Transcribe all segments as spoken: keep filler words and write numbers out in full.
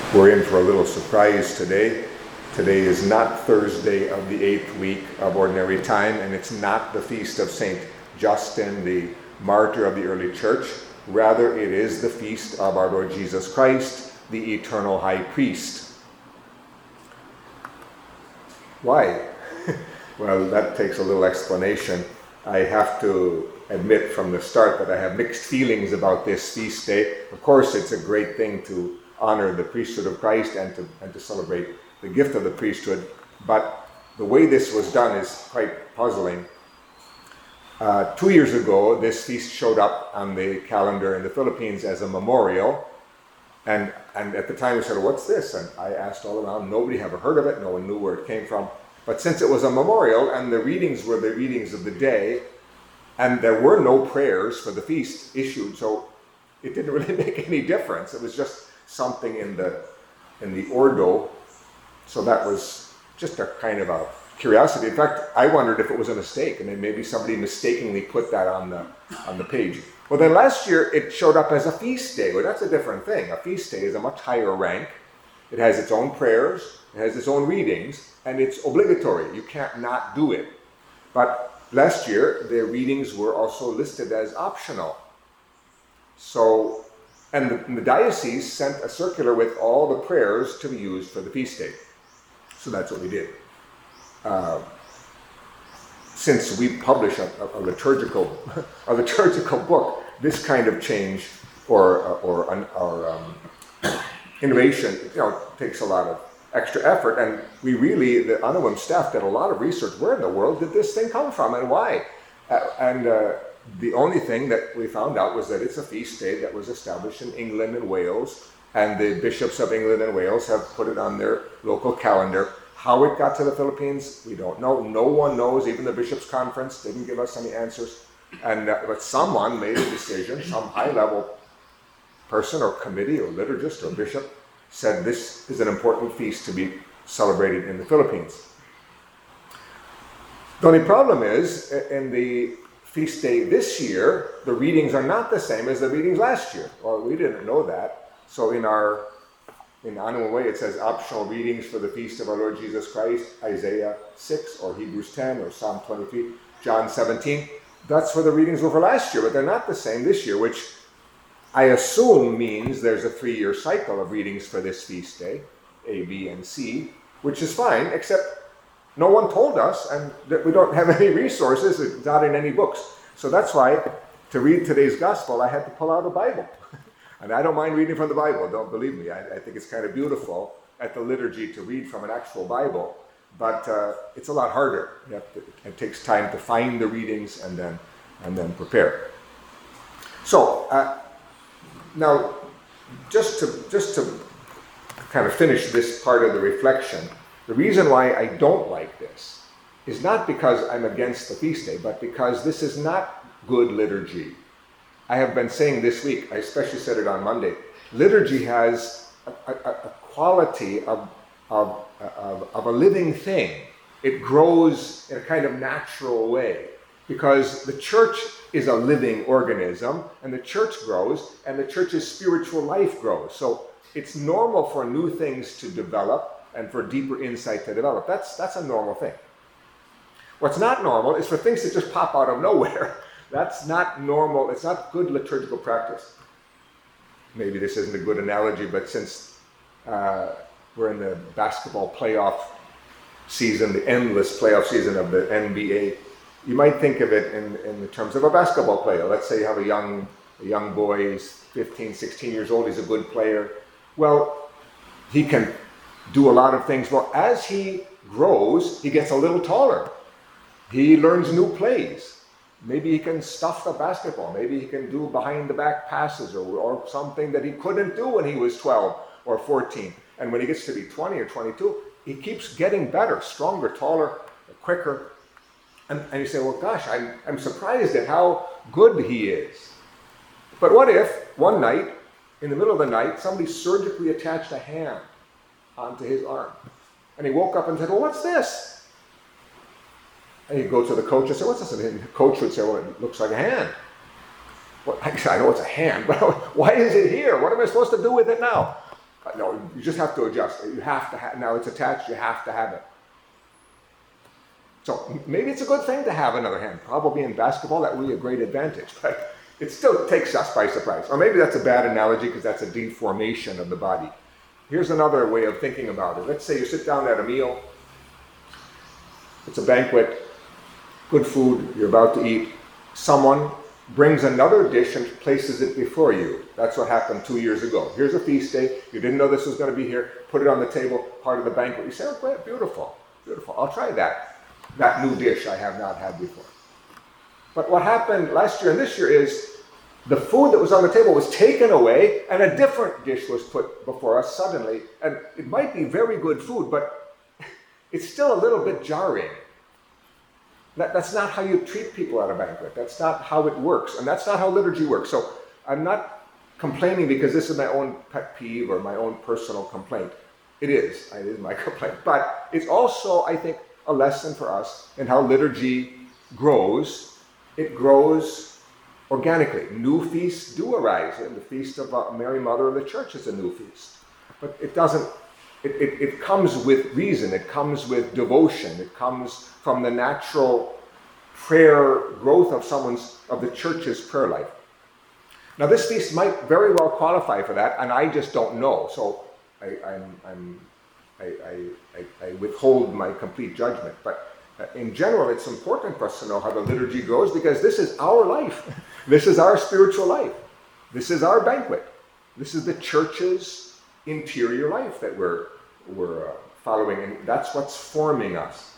We're in for a little surprise today. Today is not Thursday of the eighth week of Ordinary Time, and it's not the feast of Saint Justin, the martyr of the early church. Rather, it is the feast of our Lord Jesus Christ, the eternal high priest. Why? Well, that takes a little explanation. I have to admit from the start that I have mixed feelings about this feast day. Of course, it's a great thing to honor the priesthood of Christ and to, and to celebrate the gift of the priesthood, but the way this was done is quite puzzling. Uh, two years ago, this feast showed up on the calendar in the Philippines as a memorial, and, and at the time we said, what's this? And I asked all around, nobody had ever heard of it, no one knew where it came from. But since it was a memorial and the readings were the readings of the day, and there were no prayers for the feast issued, so it didn't really make any difference. It was just something in the in the Ordo, so that was just a kind of a curiosity. In fact, I wondered if it was a mistake, and then maybe somebody mistakenly put that on the on the page. Well, then last year it showed up as a feast day. Well, that's a different thing. A feast day is a much higher rank. It has its own prayers, it has its own readings, and it's obligatory. You can't not do it. But last year, the readings were also listed as optional. So, and the, and the diocese sent a circular with all the prayers to be used for the feast day. So that's what we did. Uh, since we publish a, a, a liturgical a liturgical book, this kind of change or or, or, or um, innovation, you know, takes a lot of extra effort. And we really, the Anawim staff did a lot of research. Where in the world did this thing come from, and why? Uh, and uh, the only thing that we found out was that it's a feast day that was established in England and Wales, and the bishops of England and Wales have put it on their local calendar. How it got to the Philippines, we don't know. No one knows. Even the Bishops' Conference didn't give us any answers. And uh, but someone made a decision, some high-level person or committee or liturgist or bishop said this is an important feast to be celebrated in the Philippines. The only problem is, in the feast day this year, the readings are not the same as the readings last year. Well, we didn't know that. So in our, in Anawim way, it says optional readings for the feast of our Lord Jesus Christ, Isaiah six, or Hebrews ten, or Psalm twenty-three, John seventeen. That's where the readings were for last year, but they're not the same this year, which I assume means there's a three-year cycle of readings for this feast day, A, B, and C, which is fine, except no one told us, and that we don't have any resources. It's not in any books. So that's why, to read today's gospel, I had to pull out a Bible. And I don't mind reading from the Bible, don't believe me. I, I think it's kind of beautiful at the liturgy to read from an actual Bible, but uh, it's a lot harder. You have to, it takes time to find the readings and then and then prepare. So, uh, now, just to just to kind of finish this part of the reflection, the reason why I don't like this is not because I'm against the feast day, but because this is not good liturgy. I have been saying this week, I especially said it on Monday, liturgy has a, a, a quality of, of, of, of a living thing. It grows in a kind of natural way, because the church is a living organism, and the church grows, and the church's spiritual life grows. So it's normal for new things to develop and for deeper insight to develop. That's, that's a normal thing. What's not normal is for things to just pop out of nowhere. That's not normal. It's not good liturgical practice. Maybe this isn't a good analogy, but since uh, we're in the basketball playoff season, the endless playoff season of the N B A, you might think of it in, in the terms of a basketball player. Let's say you have a young, a young boy, he's fifteen, sixteen years old, he's a good player. Well, he can do a lot of things. Well, as he grows, he gets a little taller. He learns new plays. Maybe he can stuff the basketball. Maybe he can do behind the back passes or, or something that he couldn't do when he was twelve or fourteen. And when he gets to be twenty or twenty-two, he keeps getting better, stronger, taller, quicker. And, and you say, well, gosh, I'm, I'm surprised at how good he is. But what if one night, in the middle of the night, somebody surgically attached a hand onto his arm? And he woke up and said, well, what's this? And he'd go to the coach and say, what's this? And the coach would say, well, it looks like a hand. Well, actually, I know it's a hand, but why is it here? What am I supposed to do with it now? No, you just have to adjust it. You have to have, now it's attached, you have to have it. So maybe it's a good thing to have another hand. Probably in basketball, that would be a great advantage, but it still takes us by surprise. Or maybe that's a bad analogy because that's a deformation of the body. Here's another way of thinking about it. Let's say you sit down at a meal. It's a banquet, good food, you're about to eat. Someone brings another dish and places it before you. That's what happened two years ago. Here's a feast day. You didn't know this was going to be here. Put it on the table, part of the banquet. You say, oh, great, beautiful, beautiful. I'll try that. That new dish I have not had before. But what happened last year and this year is the food that was on the table was taken away and a different dish was put before us suddenly. And it might be very good food, but it's still a little bit jarring. That, that's not how you treat people at a banquet. That's not how it works. And that's not how liturgy works. So I'm not complaining because this is my own pet peeve or my own personal complaint. It is. It is my complaint. But it's also, I think, a lesson for us in how liturgy grows. It grows organically. New feasts do arise. And the Feast of uh, Mary, Mother of the Church is a new feast. But it doesn't, it, it, it comes with reason. It comes with devotion. It comes from the natural prayer growth of someone's, of the church's prayer life. Now this feast might very well qualify for that, and I just don't know. So I, I'm, I'm, I, I, I, I withhold my complete judgment. But in general, it's important for us to know how the liturgy grows because this is our life. This is our spiritual life. This is our banquet. This is the church's interior life that we're, we're uh, following, and that's what's forming us.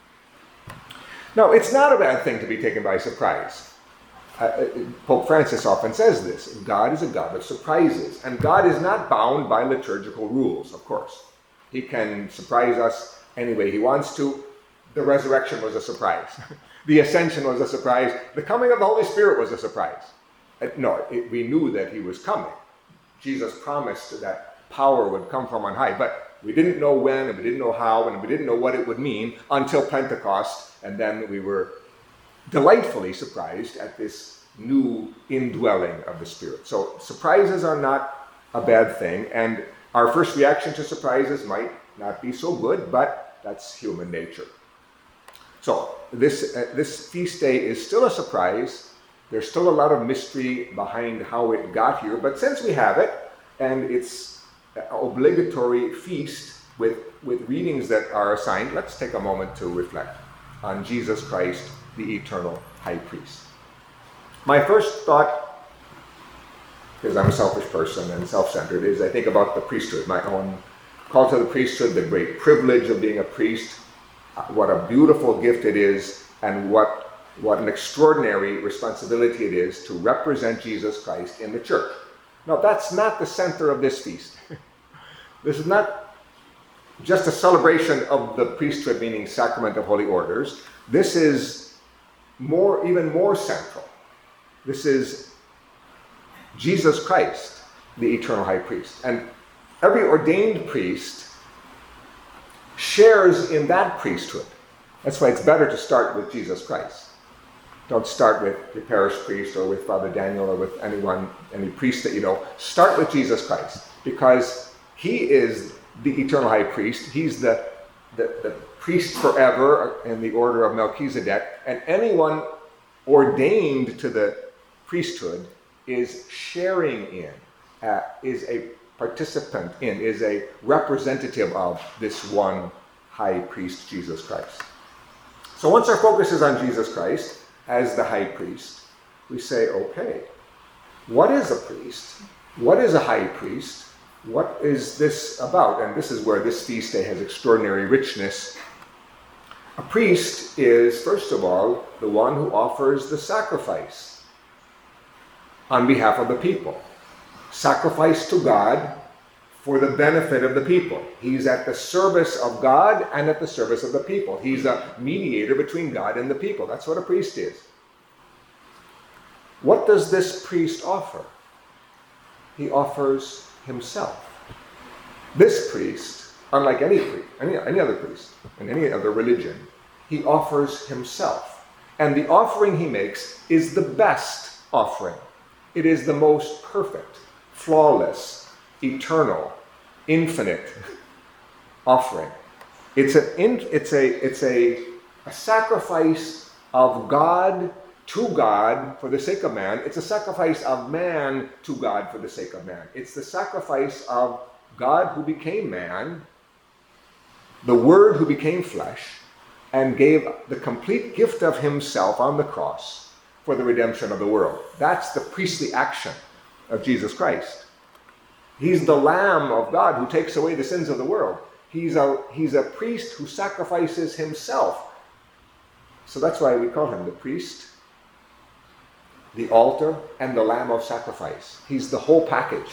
Now, it's not a bad thing to be taken by surprise. Uh, Pope Francis often says this. God is a God of surprises, and God is not bound by liturgical rules, of course. He can surprise us any way he wants to. The resurrection was a surprise. The ascension was a surprise. The coming of the Holy Spirit was a surprise. Uh, no, it, we knew that he was coming. Jesus promised that power would come from on high, but we didn't know when, and we didn't know how, and we didn't know what it would mean until Pentecost, and then we were delightfully surprised at this new indwelling of the Spirit. So surprises are not a bad thing, and our first reaction to surprises might not be so good, but that's human nature. So this, uh, this feast day is still a surprise. There's still a lot of mystery behind how it got here, but since we have it, and it's an obligatory feast with, with readings that are assigned, let's take a moment to reflect on Jesus Christ, the eternal high priest. My first thought, because I'm a selfish person and self-centered, is I think about the priesthood, my own call to the priesthood, the great privilege of being a priest, what a beautiful gift it is, and what, what an extraordinary responsibility it is to represent Jesus Christ in the church. Now, that's not the center of this feast. This is not just a celebration of the priesthood, meaning sacrament of holy orders. This is more, even more central. This is Jesus Christ, the eternal high priest. And every ordained priest shares in that priesthood. That's why it's better to start with Jesus Christ. Don't start with your parish priest or with Father Daniel or with anyone, any priest that you know. Start with Jesus Christ, because he is the eternal high priest. He's the, the, the priest forever in the order of Melchizedek, and anyone ordained to the priesthood is sharing in, uh, is a participant in, is a representative of this one high priest, Jesus Christ. So once our focus is on Jesus Christ as the high priest, we say, okay, what is a priest? What is a high priest? What is this about? And this is where this feast day has extraordinary richness. A priest is, first of all, the one who offers the sacrifice on behalf of the people. Sacrifice to God for the benefit of the people. He's at the service of God and at the service of the people. He's a mediator between God and the people. That's what a priest is. What does this priest offer? He offers himself. This priest, unlike any priest, any, any other priest in any other religion, he offers himself. And the offering he makes is the best offering. It is the most perfect, flawless, eternal, infinite offering. It's an it's a it's a, a sacrifice of God to God for the sake of man. It's a sacrifice of man to God for the sake of man. It's the sacrifice of God who became man, the Word who became flesh, and gave the complete gift of himself on the cross for the redemption of the world. That's the priestly action of Jesus Christ. He's the Lamb of God who takes away the sins of the world. He's a, he's a priest who sacrifices himself. So that's why we call him the priest, the altar, and the Lamb of sacrifice. He's the whole package.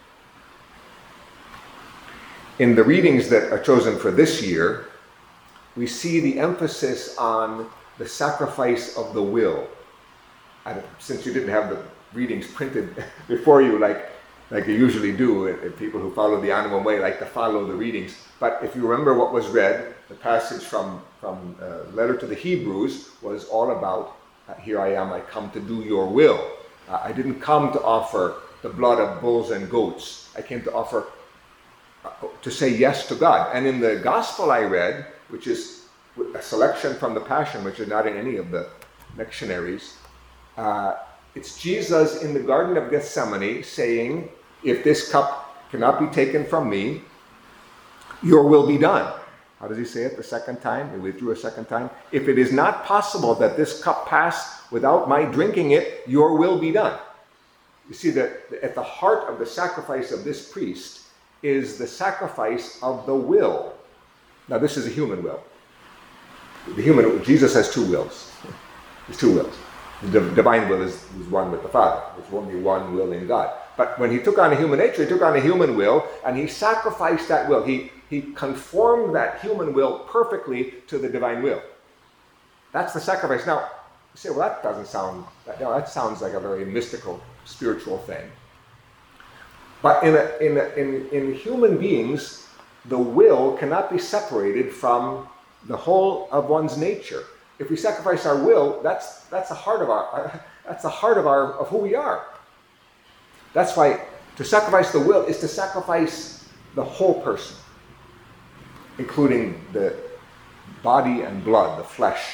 In the readings that are chosen for this year, we see the emphasis on the sacrifice of the will. And since you didn't have the readings printed before you like, like you usually do, and people who follow the Anawim way like to follow the readings. But if you remember what was read, the passage from, from uh, letter to the Hebrews was all about, uh, here I am, I come to do your will. Uh, I didn't come to offer the blood of bulls and goats. I came to offer, uh, to say yes to God. And in the gospel I read, which is a selection from the Passion, which is not in any of the lectionaries, uh, it's Jesus in the Garden of Gethsemane saying, if this cup cannot be taken from me, your will be done. How does he say it the second time? He withdrew a second time. If it is not possible that this cup pass without my drinking it, your will be done. You see that at the heart of the sacrifice of this priest is the sacrifice of the will. Now this is a human will. The human, Jesus has two wills. There's two wills. The divine will is, is one with the Father. There's only one will in God. But when he took on a human nature, he took on a human will, and he sacrificed that will. He, he conformed that human will perfectly to the divine will. That's the sacrifice. Now, you say, well, that doesn't sound, that, no, that sounds like a very mystical, spiritual thing. But in, a, in, a, in, in human beings, the will cannot be separated from the whole of one's nature. If we sacrifice our will, that's that's the heart of our that's the heart of our of who we are. That's why to sacrifice the will is to sacrifice the whole person, including the body and blood, the flesh.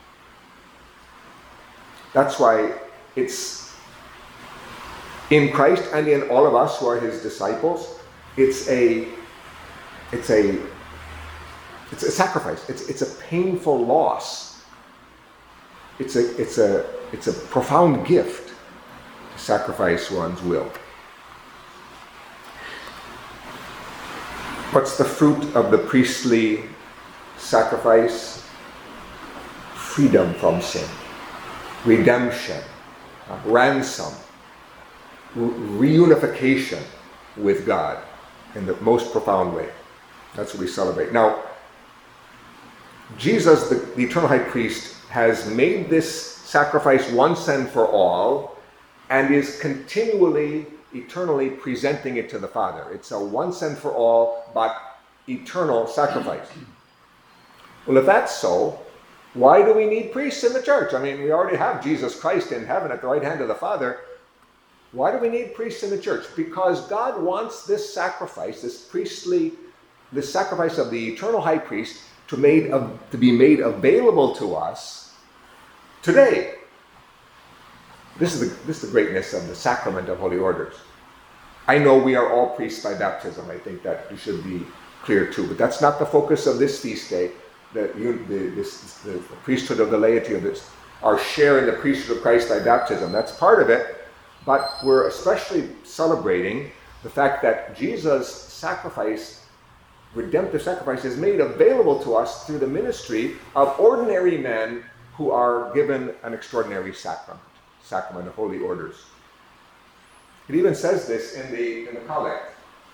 That's why it's in Christ and in all of us who are his disciples, it's a it's a it's a sacrifice. It's it's a painful loss. It's a, it's a, it's a profound gift to sacrifice one's will. What's the fruit of the priestly sacrifice? Freedom from sin, redemption, uh, ransom, re- reunification with God in the most profound way. That's what we celebrate. Now, Jesus, the, the eternal high priest, has made this sacrifice once and for all and is continually, eternally presenting it to the Father. It's a once and for all, but eternal sacrifice. Well, if that's so, why do we need priests in the church? I mean, we already have Jesus Christ in heaven at the right hand of the Father. Why do we need priests in the church? Because God wants this sacrifice, this priestly, this sacrifice of the eternal high priest, to, made of, to be made available to us today. This is, the, this is the greatness of the sacrament of holy orders. I know we are all priests by baptism. I think that you should be clear too. But that's not the focus of this feast day. The, the, this, the, the priesthood of the laity, of this, our share in the priesthood of Christ by baptism. That's part of it. But we're especially celebrating the fact that Jesus' sacrifice, redemptive sacrifice, is made available to us through the ministry of ordinary men who are given an extraordinary sacrament, sacrament of holy orders. It even says this in the in the collect.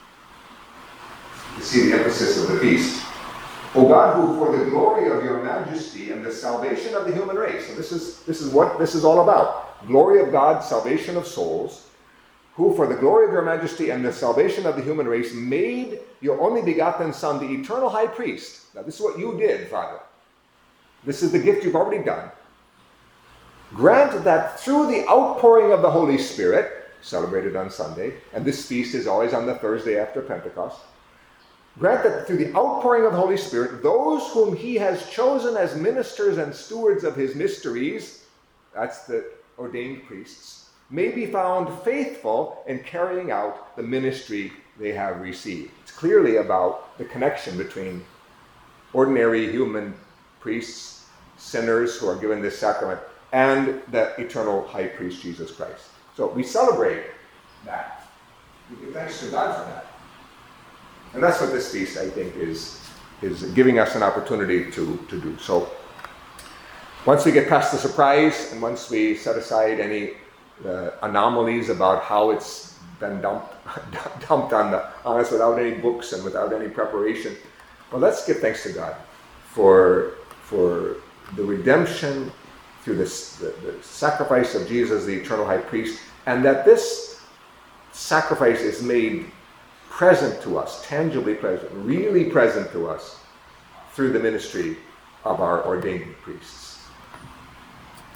You see the emphasis of the feast. O God, who for the glory of your majesty and the salvation of the human race, so this is this is what this is all about. Glory of God, salvation of souls, who for the glory of your majesty and the salvation of the human race made your only begotten Son, the eternal high priest. Now this is what you did, Father. This is the gift you've already done. Grant that through the outpouring of the Holy Spirit, celebrated on Sunday, and this feast is always on the Thursday after Pentecost, grant that through the outpouring of the Holy Spirit, those whom he has chosen as ministers and stewards of his mysteries, that's the ordained priests, may be found faithful in carrying out the ministry they have received. It's clearly about the connection between ordinary human priests, sinners who are given this sacrament, and the eternal high priest, Jesus Christ. So we celebrate that. We give thanks to God for that. And that's what this feast, I think, is, is giving us an opportunity to, to do. So once we get past the surprise, and once we set aside any uh, anomalies about how it's been dumped, dumped on, the, on us without any books and without any preparation, well, let's give thanks to God for, for the redemption through this, the, the sacrifice of Jesus, the eternal high priest, and that this sacrifice is made present to us, tangibly present, really present to us through the ministry of our ordained priests.